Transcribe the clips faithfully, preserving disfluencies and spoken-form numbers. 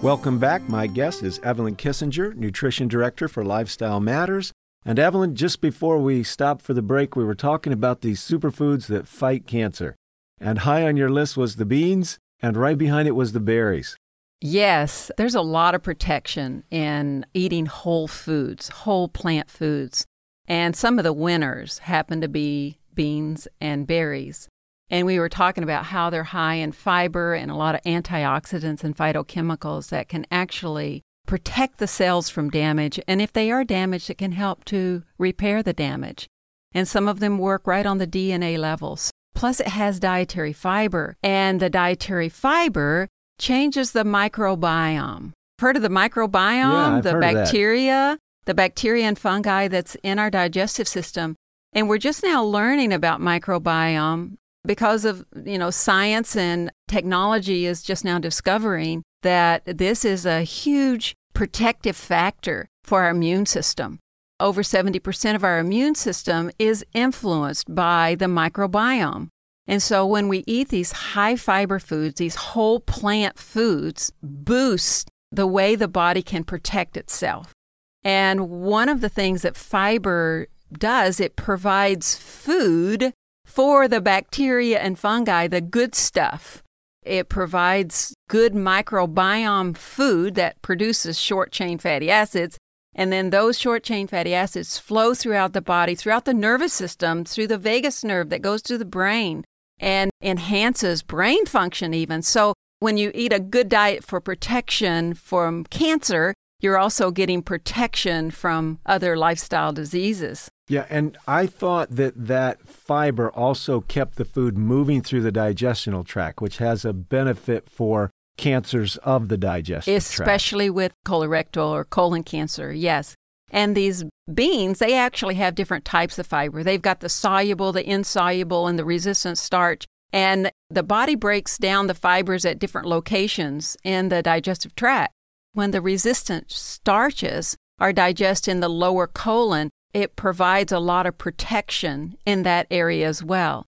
Welcome back. My guest is Evelyn Kissinger, Nutrition Director for Lifestyle Matters. And Evelyn, just before we stopped for the break, we were talking about these superfoods that fight cancer. And high on your list was the beans, and right behind it was the berries. Yes, there's a lot of protection in eating whole foods, whole plant foods. And some of the winners happen to be beans and berries. And we were talking about how they're high in fiber and a lot of antioxidants and phytochemicals that can actually protect the cells from damage. And if they are damaged, it can help to repair the damage. And some of them work right on the D N A levels. Plus, it has dietary fiber. And the dietary fiber changes the microbiome. Heard of the microbiome? Yeah, I've the heard of that. bacteria, the bacteria and fungi that's in our digestive system. And we're just now learning about microbiome because of, you know, science and technology is just now discovering that this is a huge protective factor for our immune system. Over seventy percent of our immune system is influenced by the microbiome. And so when we eat these high fiber foods, these whole plant foods boost the way the body can protect itself. And one of the things that fiber does, it provides food for the bacteria and fungi, the good stuff. It provides good microbiome food that produces short-chain fatty acids, and then those short-chain fatty acids flow throughout the body, throughout the nervous system, through the vagus nerve that goes to the brain and enhances brain function even. So when you eat a good diet for protection from cancer, you're also getting protection from other lifestyle diseases. Yeah, and I thought that that fiber also kept the food moving through the digestional tract, which has a benefit for cancers of the digestive tract. Especially with colorectal or colon cancer, yes. And these beans, they actually have different types of fiber. They've got the soluble, the insoluble, and the resistant starch. And the body breaks down the fibers at different locations in the digestive tract. When the resistant starches are digested in the lower colon, it provides a lot of protection in that area as well.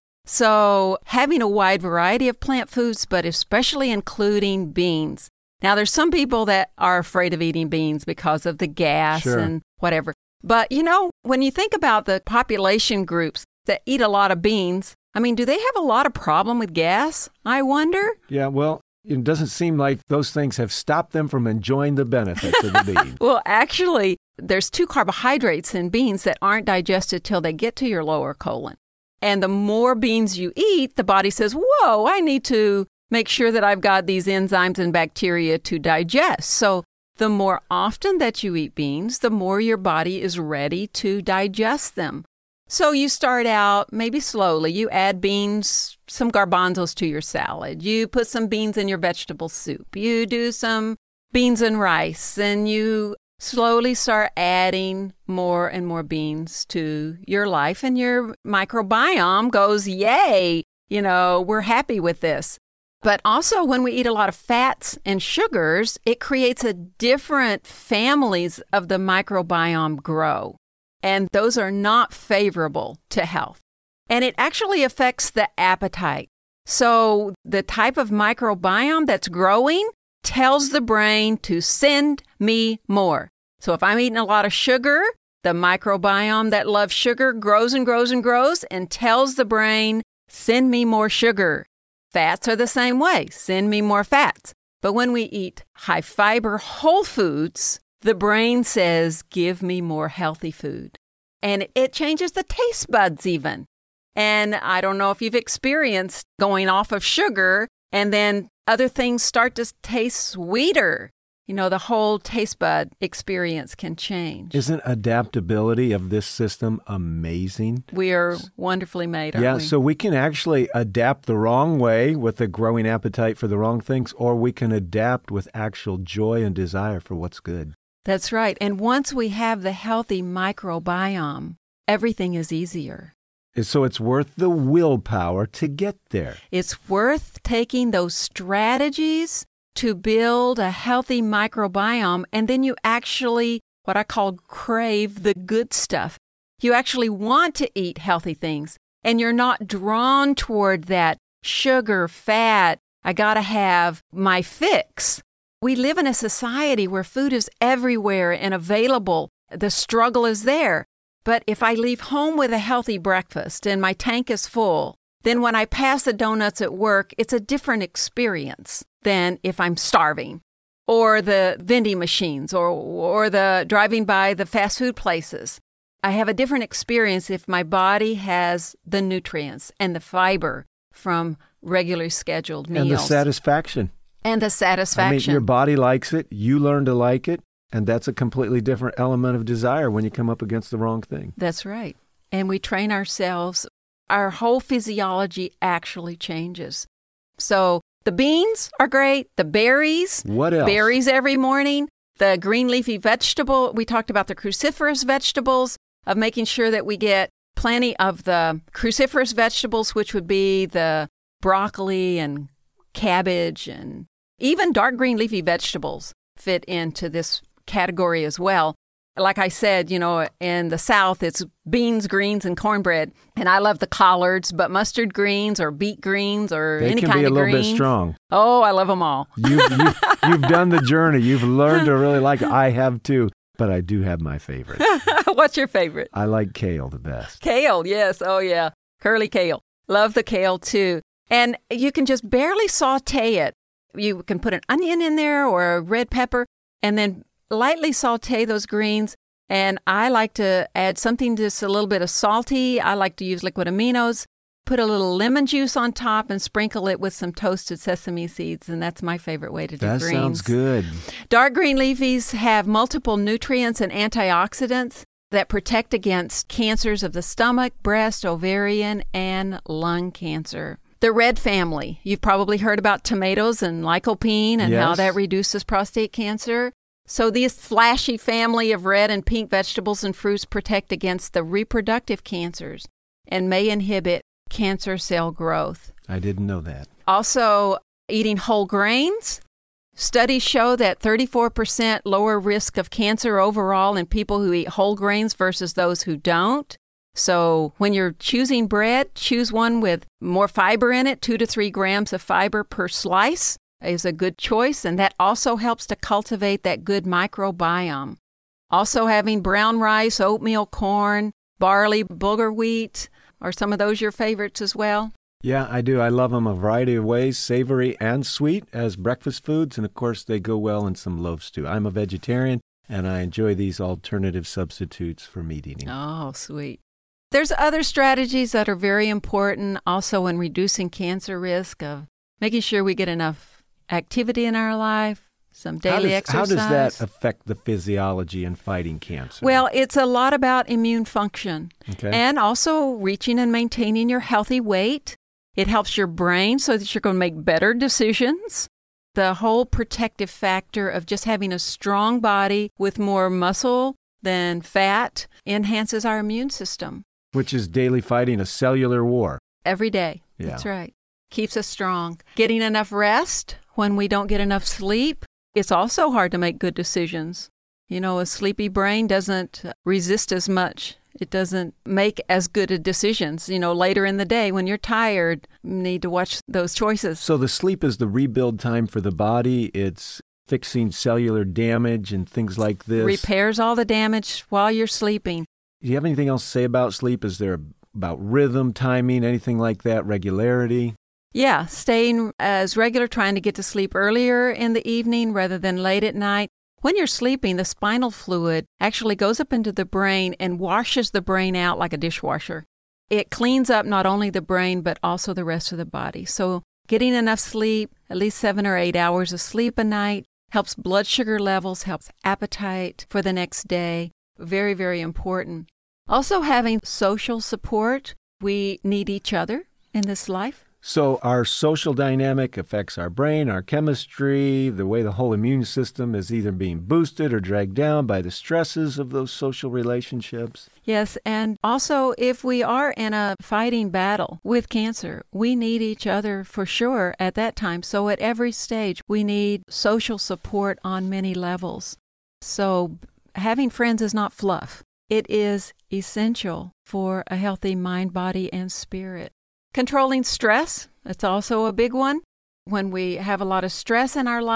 So having a wide variety of plant foods, but especially including beans. Now, there's some people that are afraid of eating beans because of the gas Sure. and whatever. But, you know, when you think about the population groups that eat a lot of beans, I mean, do they have a lot of problem with gas, I wonder? Yeah, well, it doesn't seem like those things have stopped them from enjoying the benefits of the bean. Well, actually, there's two carbohydrates in beans that aren't digested till they get to your lower colon. And the more beans you eat, the body says, whoa, I need to make sure that I've got these enzymes and bacteria to digest. So the more often that you eat beans, the more your body is ready to digest them. So you start out maybe slowly. You add beans, some garbanzos to your salad. You put some beans in your vegetable soup. You do some beans and rice, and you slowly start adding more and more beans to your life, and your microbiome goes, yay, you know, we're happy with this. But also when we eat a lot of fats and sugars, it creates a different families of the microbiome grow. And those are not favorable to health. And it actually affects the appetite. So the type of microbiome that's growing tells the brain to send me more. So if I'm eating a lot of sugar, the microbiome that loves sugar grows and grows and grows and tells the brain, send me more sugar. Fats are the same way, send me more fats. But when we eat high fiber whole foods, the brain says, give me more healthy food. And it changes the taste buds even. And I don't know if you've experienced going off of sugar and then other things start to taste sweeter. You know, the whole taste bud experience can change. Isn't adaptability of this system amazing? We are wonderfully made, aren't yeah, we? so we can actually adapt the wrong way with a growing appetite for the wrong things, or we can adapt with actual joy and desire for what's good. That's right. And once we have the healthy microbiome, everything is easier. And so it's worth the willpower to get there. It's worth taking those strategies to build a healthy microbiome, and then you actually, what I call crave the good stuff. You actually want to eat healthy things, and you're not drawn toward that sugar, fat, I got to have my fix. We live in a society where food is everywhere and available. The struggle is there. But if I leave home with a healthy breakfast and my tank is full, then when I pass the donuts at work, it's a different experience than if I'm starving. Or the vending machines, or or the driving by the fast food places. I have a different experience if my body has the nutrients and the fiber from regularly scheduled meals. And the satisfaction. And the satisfaction. I mean, your body likes it, you learn to like it, and that's a completely different element of desire when you come up against the wrong thing. That's right. And we train ourselves. Our whole physiology actually changes. So the beans are great. The berries. What else? Berries every morning. The green leafy vegetable. We talked about the cruciferous vegetables, of making sure that we get plenty of the cruciferous vegetables, which would be the broccoli and cabbage, and even dark green leafy vegetables fit into this category as well. Like I said, you know, in the South, it's beans, greens, and cornbread. And I love the collards, but mustard greens or beet greens or they any kind of greens. They can be a little bit strong. Oh, I love them all. You've, you, you've done the journey. You've learned to really like it. I have too, but I do have my favorite. What's your favorite? I like kale the best. Kale, yes. Oh, yeah. Curly kale. Love the kale too. And you can just barely saute it. You can put an onion in there or a red pepper and then lightly saute those greens. And I like to add something just a little bit of salty. I like to use liquid aminos, put a little lemon juice on top and sprinkle it with some toasted sesame seeds. And that's my favorite way to do that greens. That sounds good. Dark green leafies have multiple nutrients and antioxidants that protect against cancers of the stomach, breast, ovarian, and lung cancer. The red family. You've probably heard about tomatoes and lycopene and yes. how that reduces prostate cancer. So this flashy family of red and pink vegetables and fruits protect against the reproductive cancers and may inhibit cancer cell growth. I didn't know that. Also, eating whole grains. Studies show that thirty-four percent lower risk of cancer overall in people who eat whole grains versus those who don't. So when you're choosing bread, choose one with more fiber in it, two to three grams of fiber per slice. Is a good choice, and that also helps to cultivate that good microbiome. Also having brown rice, oatmeal, corn, barley, bulgur wheat, are some of those your favorites as well? Yeah, I do. I love them a variety of ways, savory and sweet as breakfast foods, and of course they go well in some loaves too. I'm a vegetarian, and I enjoy these alternative substitutes for meat eating. Oh, sweet. There's other strategies that are very important also in reducing cancer risk, of making sure we get enough activity in our life, some daily how does, exercise. How does that affect the physiology in fighting cancer? Well, it's a lot about immune function okay. and also reaching and maintaining your healthy weight. It helps your brain so that you're going to make better decisions. The whole protective factor of just having a strong body with more muscle than fat enhances our immune system. Which is daily fighting a cellular war. Every day. Yeah. That's right. Keeps us strong. Getting enough rest. When we don't get enough sleep, it's also hard to make good decisions. You know, a sleepy brain doesn't resist as much. It doesn't make as good of decisions. You know, later in the day when you're tired, you need to watch those choices. So the sleep is the rebuild time for the body. It's fixing cellular damage and things like this. Repairs all the damage while you're sleeping. Do you have anything else to say about sleep? Is there about rhythm, timing, anything like that, regularity? Yeah, staying as regular, trying to get to sleep earlier in the evening rather than late at night. When you're sleeping, the spinal fluid actually goes up into the brain and washes the brain out like a dishwasher. It cleans up not only the brain, but also the rest of the body. So getting enough sleep, at least seven or eight hours of sleep a night, helps blood sugar levels, helps appetite for the next day. Very, very important. Also having social support. We need each other in this life. So our social dynamic affects our brain, our chemistry, the way the whole immune system is either being boosted or dragged down by the stresses of those social relationships. Yes, and also if we are in a fighting battle with cancer, we need each other for sure at that time. So at every stage, we need social support on many levels. So having friends is not fluff. It is essential for a healthy mind, body, and spirit. Controlling stress, that's also a big one. When we have a lot of stress in our life,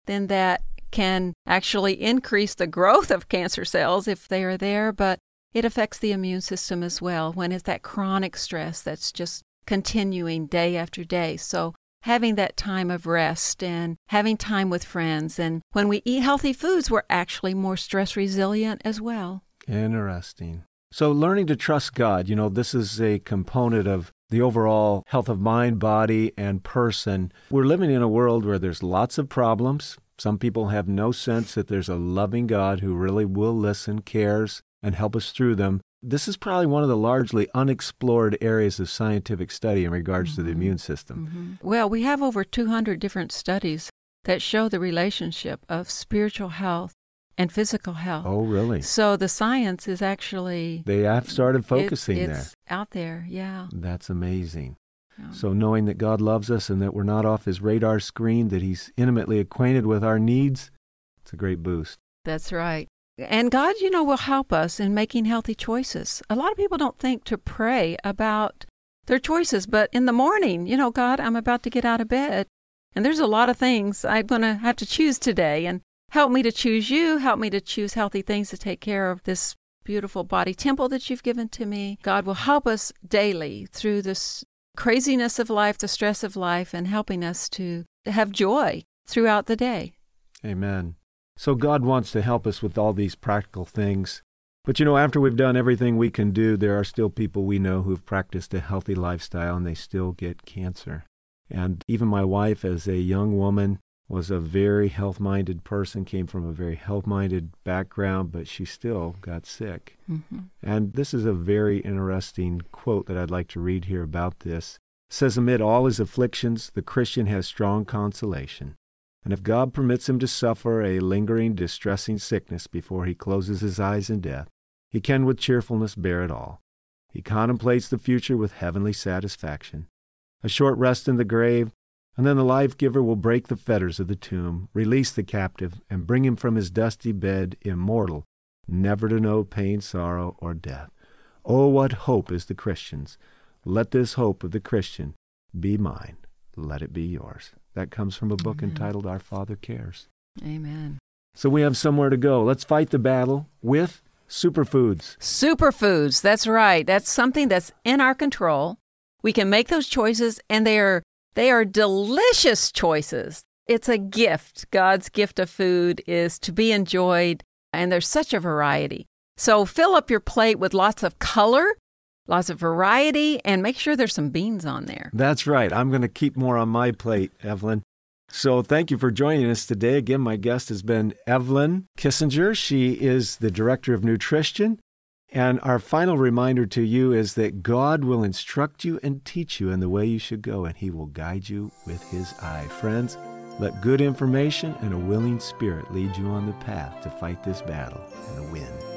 then that can actually increase the growth of cancer cells if they are there, but it affects the immune system as well when it's that chronic stress that's just continuing day after day. So having that time of rest and having time with friends, and when we eat healthy foods, we're actually more stress resilient as well. Interesting. So learning to trust God, you know, this is a component of the overall health of mind, body, and person. We're living in a world where there's lots of problems. Some people have no sense that there's a loving God who really will listen, cares, and help us through them. This is probably one of the largely unexplored areas of scientific study in regards mm-hmm. to the immune system. Mm-hmm. Well, we have over two hundred different studies that show the relationship of spiritual health and physical health. Oh, really? So the science is actually... They have started focusing it, there. It's out there, yeah. That's amazing. Yeah. So knowing that God loves us and that we're not off his radar screen, that he's intimately acquainted with our needs, it's a great boost. That's right. And God, you know, will help us in making healthy choices. A lot of people don't think to pray about their choices, but in the morning, you know, God, I'm about to get out of bed, and there's a lot of things I'm going to have to choose today, and help me to choose you, help me to choose healthy things to take care of this beautiful body temple that you've given to me. God will help us daily through this craziness of life, the stress of life, and helping us to have joy throughout the day. Amen. So God wants to help us with all these practical things. But you know, after we've done everything we can do, there are still people we know who've practiced a healthy lifestyle and they still get cancer. And even my wife, as a young woman, was a very health-minded person, came from a very health-minded background, but she still got sick. Mm-hmm. And this is a very interesting quote that I'd like to read here about this. It says, amid all his afflictions, the Christian has strong consolation. And if God permits him to suffer a lingering, distressing sickness before he closes his eyes in death, he can with cheerfulness bear it all. He contemplates the future with heavenly satisfaction. A short rest in the grave, and then the life-giver will break the fetters of the tomb, release the captive, and bring him from his dusty bed immortal, never to know pain, sorrow, or death. Oh, what hope is the Christian's! Let this hope of the Christian be mine. Let it be yours. That comes from a book Amen. Entitled Our Father Cares. Amen. So we have somewhere to go. Let's fight the battle with superfoods. Superfoods, that's right. That's something that's in our control. We can make those choices, and they are They are delicious choices. It's a gift. God's gift of food is to be enjoyed, and there's such a variety. So fill up your plate with lots of color, lots of variety, and make sure there's some beans on there. That's right. I'm going to keep more on my plate, Evelyn. So thank you for joining us today. Again, my guest has been Evelyn Kissinger. She is the Director of Nutrition. And our final reminder to you is that God will instruct you and teach you in the way you should go, and he will guide you with his eye. Friends, let good information and a willing spirit lead you on the path to fight this battle and win.